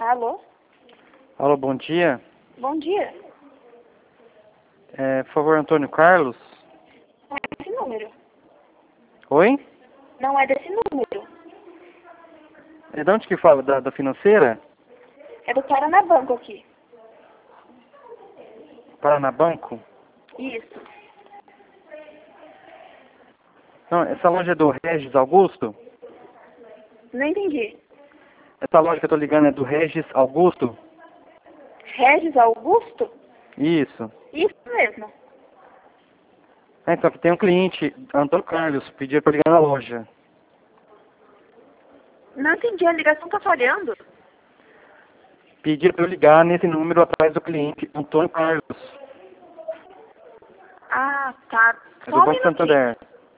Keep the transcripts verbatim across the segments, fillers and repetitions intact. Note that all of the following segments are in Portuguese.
Alô? Alô, bom dia. Bom dia. É, por favor, Antônio Carlos. Não é desse número. Oi? Não é desse número. É de onde que fala? Da, da financeira? É do Paraná Banco aqui. Paraná Banco? Isso. Não, essa loja é do Regis Augusto? Não entendi. Essa loja que eu tô ligando é do Regis Augusto? Regis Augusto? Isso. Isso mesmo. É, então, que tem um cliente, Antônio Carlos, pediu pra ligar na loja. Não entendi, a ligação tá falhando. Pediu pra eu ligar nesse número atrás do cliente, Antônio Carlos. Ah, tá. É Só do um Banco minutinho. Santander.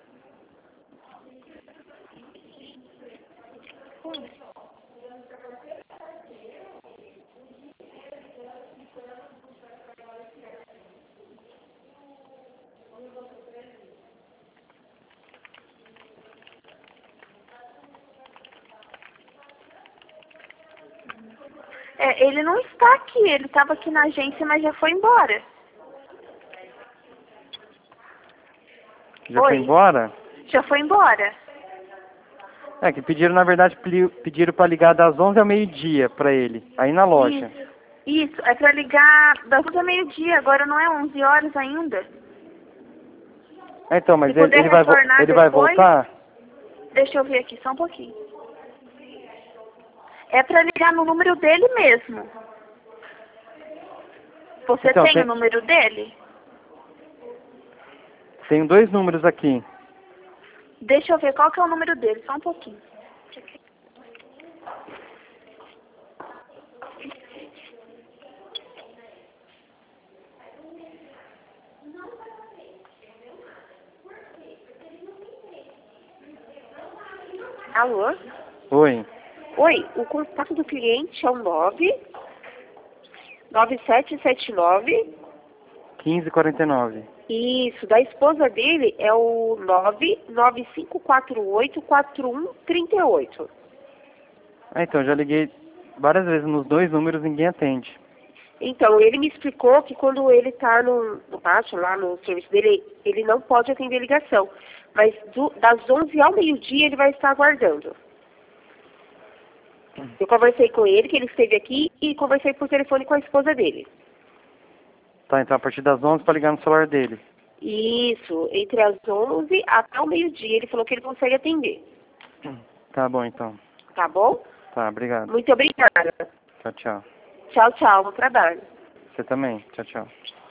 É, ele não está aqui, ele estava aqui na agência, mas já foi embora. Já Oi? foi embora? Já foi embora. É, que pediram, na verdade, pedi- pediram pra ligar das onze ao meio-dia pra ele, aí na loja. Isso. Isso, é pra ligar das onze a meio-dia, agora não é onze horas ainda. É, então, mas Se ele, puder ele, vai, vo- retornar ele vai depois, voltar? deixa eu ver aqui só um pouquinho. É pra ligar no número dele mesmo. Você Então, tem tem- o número dele? Tenho dois números aqui. Deixa eu ver qual que é o número dele, só um pouquinho. Alô? Oi. Oi, o contato do cliente é o nove nove sete sete nove. quinze e quarenta e nove. Isso, da esposa dele é o nove nove cinco quatro oito quatro um três oito. Ah, então, já liguei várias vezes nos dois números, ninguém atende. Então, ele me explicou que quando ele está no, no pátio, lá no serviço dele, ele não pode atender ligação. Mas do- das onze ao meio-dia ele vai estar aguardando. Eu conversei com ele, que ele esteve aqui, e conversei por telefone com a esposa dele. Tá, então a partir das onze para ligar no celular dele. Isso, entre as onze até o meio-dia, ele falou que ele consegue atender. Tá bom, então. Tá bom? Tá, obrigado. Muito obrigada. Tchau, tchau. Tchau, tchau. Bom trabalho. Você também. Tchau, tchau.